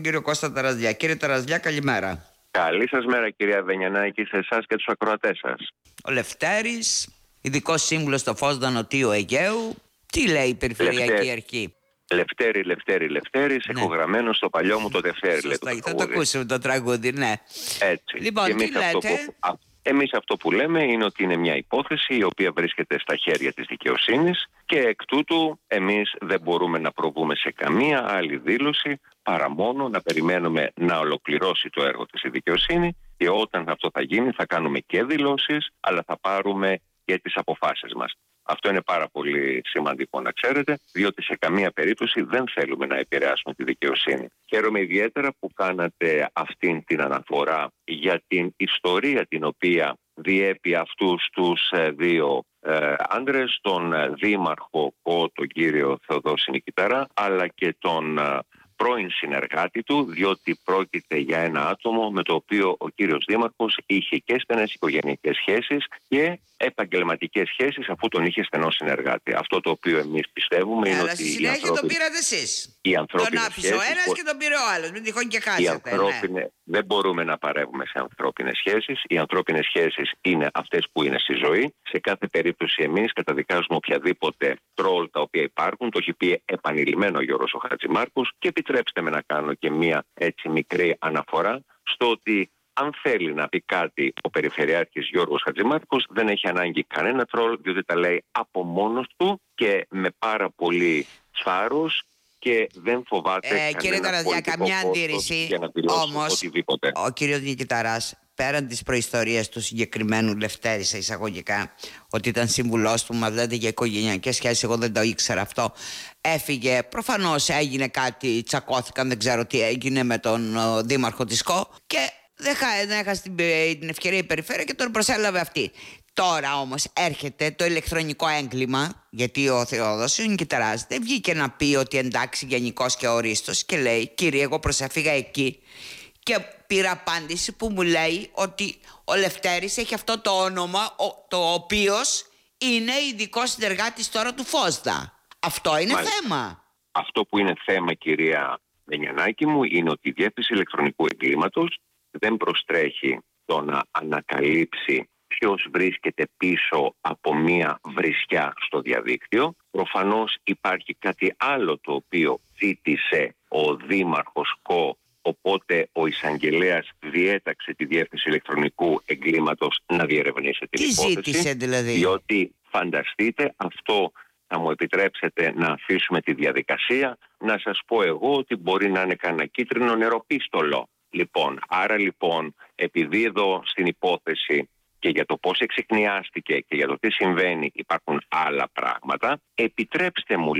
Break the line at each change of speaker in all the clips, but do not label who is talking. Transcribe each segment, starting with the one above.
Κύριο Κώστα Ταραζιά. Κύριε Ταραζιά, καλημέρα.
Καλή σας μέρα, κυρία Βενιανάκη, σε εσάς και τους ακροατές σας.
Ο Λευτέρης, ειδικός σύμβουλος στο Φόσδα Νοτίου Αιγαίου. Τι λέει η Περιφερειακή Αρχή?
Λευτέρης, έχω γραμμένο στο παλιό μου το Δευτέρι.
Σωστά, θα το ακούσουμε το τραγούδι, ναι.
Έτσι.
Λοιπόν, τι λέτε?
Εμείς αυτό που λέμε είναι ότι είναι μια υπόθεση η οποία βρίσκεται στα χέρια της δικαιοσύνης και εκ τούτου εμείς δεν μπορούμε να προβούμε σε καμία άλλη δήλωση παρά μόνο να περιμένουμε να ολοκληρώσει το έργο της η δικαιοσύνη, και όταν αυτό θα γίνει θα κάνουμε και δηλώσεις, αλλά θα πάρουμε και τις αποφάσεις μας. Αυτό είναι πάρα πολύ σημαντικό να ξέρετε, διότι σε καμία περίπτωση δεν θέλουμε να επηρεάσουμε τη δικαιοσύνη. Χαίρομαι ιδιαίτερα που κάνατε αυτήν την αναφορά για την ιστορία την οποία διέπει αυτούς τους δύο άντρες, τον δήμαρχο τον κύριο Θεοδόση Νικηταρά, αλλά και τον πρώην συνεργάτη του, διότι πρόκειται για ένα άτομο με το οποίο ο κύριος δήμαρχος είχε και στενές οικογενειακές σχέσεις και επαγγελματικές σχέσεις, αφού τον είχε στενό συνεργάτη. Αυτό το οποίο εμείς πιστεύουμε είναι ότι.
Αλλά στη συνέχεια τον πήρατε εσείς. Τον άφησε ο ένας και τον πήρε ο άλλος. Μην τυχόν και χάσετε.
Δεν μπορούμε να παρεύουμε σε ανθρώπινες σχέσεις. Οι ανθρώπινες σχέσεις είναι αυτές που είναι στη ζωή. Σε κάθε περίπτωση εμείς καταδικάζουμε οποιαδήποτε τρόλ τα οποία υπάρχουν. Το έχει πει επανειλημμένο ο Γιώργος ο Χατζημάρκος, και επιτρέψτε με να κάνω και μία έτσι μικρή αναφορά στο ότι αν θέλει να πει κάτι ο Περιφερειάρχης Γιώργος Χατζημάρκος, δεν έχει ανάγκη κανένα τρόλ, διότι τα λέει από μόνος του και με πάρα πολύ θάρρος και δεν φοβάται
κύριε Ταραζιά, καμιά αντίρρηση. Όμως
οτιδήποτε.
Ο κύριος Νικηταράς, πέραν της προϊστορίας του συγκεκριμένου Λευτέρη σε εισαγωγικά, ότι ήταν σύμβουλός του, μας λέτε για οικογενειακές σχέσεις, εγώ δεν το ήξερα αυτό, έφυγε, προφανώς έγινε κάτι, τσακώθηκαν, δεν ξέρω τι έγινε με τον δήμαρχο της ΚΟ και δεν έχασε την ευκαιρία η περιφέρεια και τον προσέλαβε αυτή. Τώρα όμως έρχεται το ηλεκτρονικό έγκλημα, γιατί ο Θεόδωσης Νικηταράς δεν βγήκε να πει ότι εντάξει γενικός και ορίστος και λέει κύριε, εγώ προσέφυγα εκεί και πήρα απάντηση που μου λέει ότι ο Λευτέρης έχει αυτό το όνομα, το οποίος είναι ειδικός συνεργάτης τώρα του Φόσδα. Αυτό είναι θέμα.
Αυτό που είναι θέμα, κυρία Βενιανάκη μου, είναι ότι η Διεύθυνση Ηλεκτρονικού Εγκλήματος δεν προστρέχει το να ανακαλύψει ποιος βρίσκεται πίσω από μία βρισιά στο διαδίκτυο. Προφανώς υπάρχει κάτι άλλο το οποίο ζήτησε ο δήμαρχος ΚΟ, οπότε ο εισαγγελέας διέταξε τη Διεύθυνση Ηλεκτρονικού Εγκλήματος να διερευνήσει την υπόθεση.
Τι ζήτησε δηλαδή?
Διότι φανταστείτε, αυτό θα μου επιτρέψετε να αφήσουμε τη διαδικασία, να σας πω εγώ ότι μπορεί να είναι κανένα κίτρινο νεροπίστολο. Άρα επειδή εδώ στην υπόθεση και για το πώς εξιχνιάστηκε και για το τι συμβαίνει υπάρχουν άλλα πράγματα, επιτρέψτε μου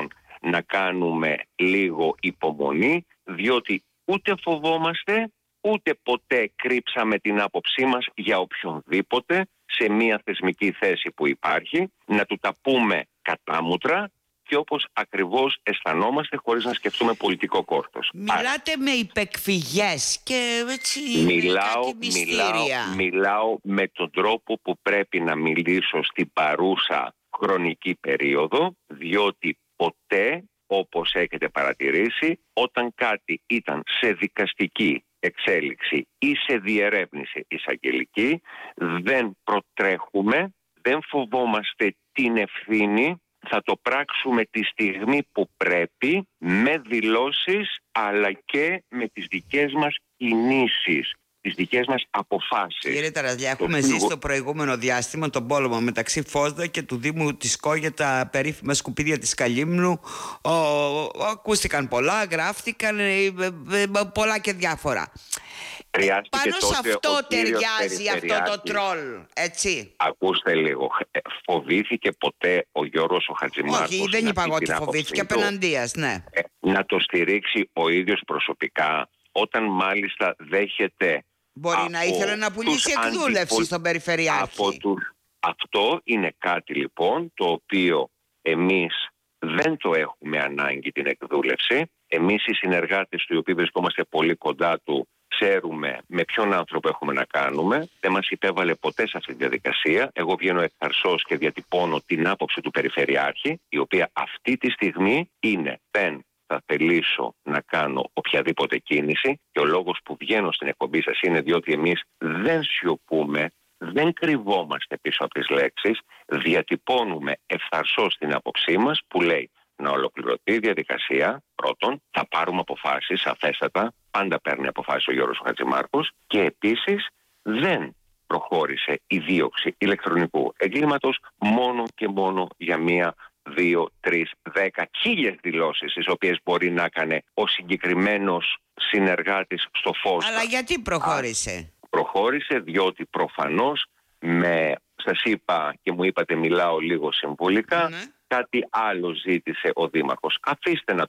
να κάνουμε λίγο υπομονή, διότι ούτε φοβόμαστε, ούτε ποτέ κρύψαμε την άποψή μας για οποιονδήποτε σε μια θεσμική θέση που υπάρχει, να του τα πούμε κατάμουτρα και όπως ακριβώς αισθανόμαστε, χωρίς να σκεφτούμε πολιτικό κόστος.
Μιλάτε με υπεκφυγές και έτσι
μιλάω με τον τρόπο που πρέπει να μιλήσω στην παρούσα χρονική περίοδο, διότι ποτέ, όπως έχετε παρατηρήσει, όταν κάτι ήταν σε δικαστική εξέλιξη ή σε διερεύνηση εισαγγελική, δεν προτρέχουμε, δεν φοβόμαστε την ευθύνη. Θα το πράξουμε τη στιγμή που πρέπει, με δηλώσεις, αλλά και με τις δικές μας κινήσεις, τις δικές μας αποφάσεις.
Κύριε Ταραζιά, έχουμε ζήσει στο προηγούμενο διάστημα τον πόλεμο μεταξύ Φόσδα και του Δήμου της ΚΟ για τα περίφημα σκουπίδια της Καλύμνου. Ακούστηκαν πολλά, γράφτηκαν πολλά και διάφορα. Πάνω σε αυτό ταιριάζει αυτό το τρόλ, έτσι.
Ακούστε λίγο. Φοβήθηκε ποτέ ο Γιώργος ο Χατζημάρκος?
Όχι, δεν είπα εγώ ότι φοβήθηκε, απέναντίας, ναι.
Να το στηρίξει ο ίδιος προσωπικά, όταν μάλιστα δέχεται.
Μπορεί να ήθελε να πουλήσει εκδούλευση στον Περιφερειάρχη.
Αυτό είναι κάτι το οποίο εμείς δεν το έχουμε ανάγκη την εκδούλευση. Εμείς οι συνεργάτες του, οι οποίοι βρισκόμαστε πολύ κοντά του, ξέρουμε με ποιον άνθρωπο έχουμε να κάνουμε. Δεν μας υπέβαλε ποτέ σε αυτή τη διαδικασία. Εγώ βγαίνω ευθαρσός και διατυπώνω την άποψη του Περιφερειάρχη, η οποία αυτή τη στιγμή είναι δεν θα θελήσω να κάνω οποιαδήποτε κίνηση, και ο λόγος που βγαίνω στην εκπομπή σας είναι διότι εμείς δεν σιωπούμε, δεν κρυβόμαστε πίσω από τις λέξεις, διατυπώνουμε ευθαρσώς την άποψή μας που λέει να ολοκληρωθεί η διαδικασία. Πρώτον, θα πάρουμε αποφάσεις σαφέστατα, πάντα παίρνει αποφάσεις ο Γιώργος Χατζημάρκος, και επίσης δεν προχώρησε η δίωξη ηλεκτρονικού εγκλήματος μόνο και μόνο για 1, 2, 3, 10, 1000 δηλώσεις τις οποίες μπορεί να έκανε ο συγκεκριμένος συνεργάτης στο φως.
Αλλά γιατί προχώρησε?
Προχώρησε διότι προφανώς, σας είπα και μου είπατε μιλάω λίγο συμβουλικά, κάτι άλλο ζήτησε ο Δήμαρχος. Αφήστε να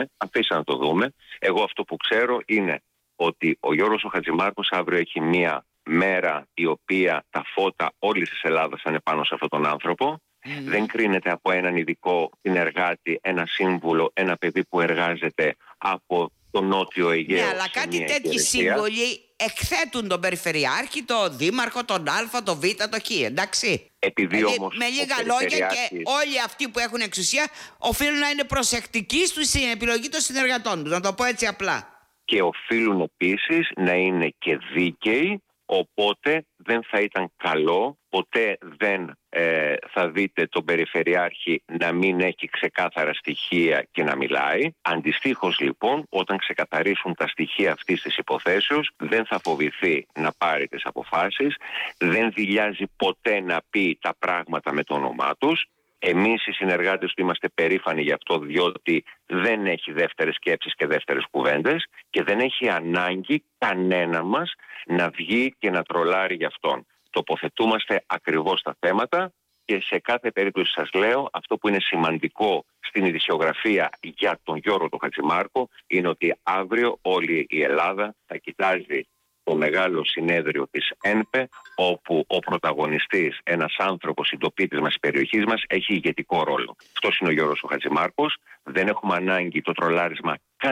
το δούμε. Εγώ αυτό που ξέρω είναι ότι ο Γιώργος ο Χατζημάρκος αύριο έχει μία μέρα η οποία τα φώτα όλης της Ελλάδας θα είναι πάνω σε αυτόν τον άνθρωπο. Δεν κρίνεται από έναν ειδικό συνεργάτη, ένα σύμβουλο, ένα παιδί που εργάζεται από το Νότιο Αιγαίο.
Ναι, αλλά κάτι τέτοιοι σύμβολοι εκθέτουν τον Περιφερειάρχη, τον Δήμαρχο, τον Α, τον Β, το Χ, εντάξει.
Επειδή όμως
με λίγα λόγια, και όλοι αυτοί που έχουν εξουσία οφείλουν να είναι προσεκτικοί στην επιλογή των συνεργατών τους, να το πω έτσι απλά.
Και οφείλουν επίσης να είναι και δίκαιοι, οπότε δεν θα ήταν καλό, ποτέ δεν θα δείτε τον Περιφερειάρχη να μην έχει ξεκάθαρα στοιχεία και να μιλάει. Αντιστοίχως λοιπόν, όταν ξεκαθαρίσουν τα στοιχεία αυτής της υποθέσεως, δεν θα φοβηθεί να πάρει τις αποφάσεις, δεν δειλιάζει ποτέ να πει τα πράγματα με το όνομά τους. Εμείς οι συνεργάτες του είμαστε περήφανοι γι' αυτό, διότι δεν έχει δεύτερες σκέψεις και δεύτερες κουβέντες και δεν έχει ανάγκη κανένα μας να βγει και να τρολάρει γι' αυτόν. Τοποθετούμαστε ακριβώς στα θέματα και σε κάθε περίπτωση σας λέω, αυτό που είναι σημαντικό στην ειδησιογραφία για τον Γιώργο τον Χατζημάρκο είναι ότι αύριο όλη η Ελλάδα θα κοιτάζει το μεγάλο συνέδριο της ΕΝΠΕ, όπου ο πρωταγωνιστής, ένας άνθρωπος συντοπίτης μας της περιοχής μας, έχει ηγετικό ρόλο. Αυτός είναι ο Γιώργος ο Χατζημάρκος. Δεν έχουμε ανάγκη το τρολάρισμα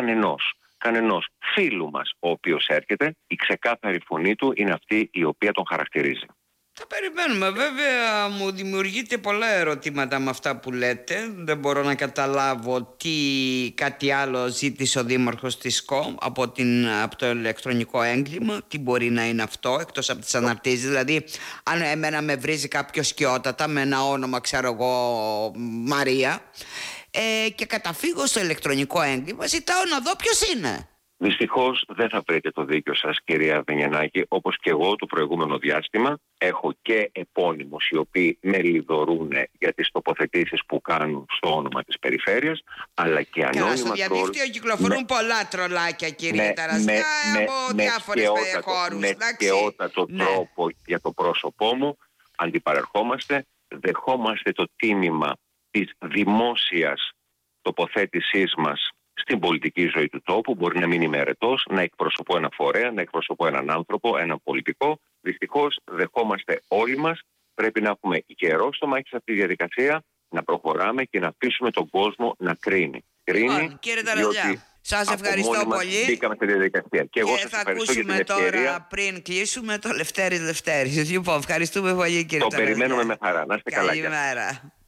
κανενός φίλου μας ο οποίος έρχεται. Η ξεκάθαρη φωνή του είναι αυτή η οποία τον χαρακτηρίζει.
Θα περιμένουμε. Βέβαια μου δημιουργείται πολλά ερωτήματα με αυτά που λέτε. Δεν μπορώ να καταλάβω κάτι άλλο ζήτησε ο Δήμαρχος της ΚΟΜ από το ηλεκτρονικό έγκλημα. Τι μπορεί να είναι αυτό εκτός από τις αναρτήσεις? Δηλαδή αν εμένα με βρίζει κάποιο σκιότατα με ένα όνομα, ξέρω εγώ, Μαρία, και καταφύγω στο ηλεκτρονικό έγκλημα, ζητάω να δω ποιος είναι.
Δυστυχώς δεν θα βρείτε το δίκιο σας, κυρία Βενιανάκη, όπως και εγώ το προηγούμενο διάστημα. Έχω και επώνυμους οι οποίοι με λιδωρούν για τις τοποθετήσεις που κάνουν στο όνομα της περιφέρειας, αλλά και ανώνυμα
τρόλ. Στο διαδίκτυο κυκλοφορούν πολλά τρολάκια, κυρία Ταρασιά, από διάφορες χώρους.
Με σκαιότατο τρόπο για το πρόσωπό μου αντιπαρερχόμαστε, δεχόμαστε το τίμημα της δημόσιας τοποθέτησής μας στην πολιτική ζωή του τόπου. Μπορεί να μην είμαι αιρετός, να εκπροσωπώ ένα φορέα, να εκπροσωπώ έναν άνθρωπο, έναν πολιτικό. Δυστυχώς δεχόμαστε όλοι μας. Πρέπει να έχουμε γερό στομάχι σε αυτή τη διαδικασία, να προχωράμε και να αφήσουμε τον κόσμο να κρίνει.
Κύριε Ταρασιά, σας ευχαριστώ πολύ.
Μπήκαμε στη διαδικασία. Και εγώ σας
θα
ευχαριστώ για την ευκαιρία.
τώρα, πριν κλείσουμε, το Λευτέρης. Λοιπόν, ευχαριστούμε πολύ, κύριε Ταρασιά.
Το περιμένουμε με χαρά. Να είστε καλά.
Καλημέρα.